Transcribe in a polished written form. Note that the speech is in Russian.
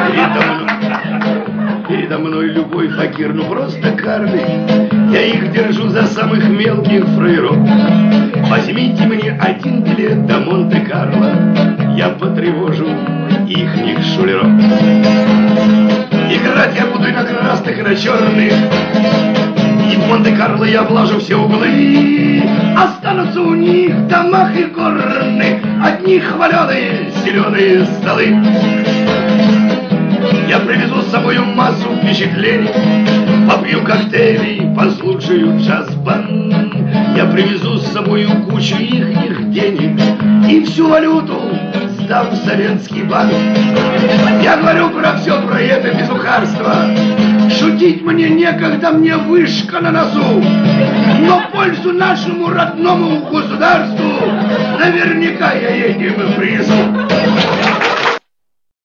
Передо мной любой факир, ну просто Карли. Я их держу за самых мелких фрейров. Возьмите мне один билет до Монте-Карло, я потревожу ихних шулеров. Играть я буду и на красных, и на черных, и в Монте-Карло я облажу все углы. Останутся у них в домах и горных одни хваленые зеленые столы. Я привезу с собой массу впечатлений, попью коктейли, послушаю джаз-банд. Я привезу с собой кучу ихних денег и всю валюту сдам в советский банк. Я говорю про все, про это безухарство. Шутить мне некогда, мне вышка на носу. Но пользу нашему родному государству наверняка я этим и принесу.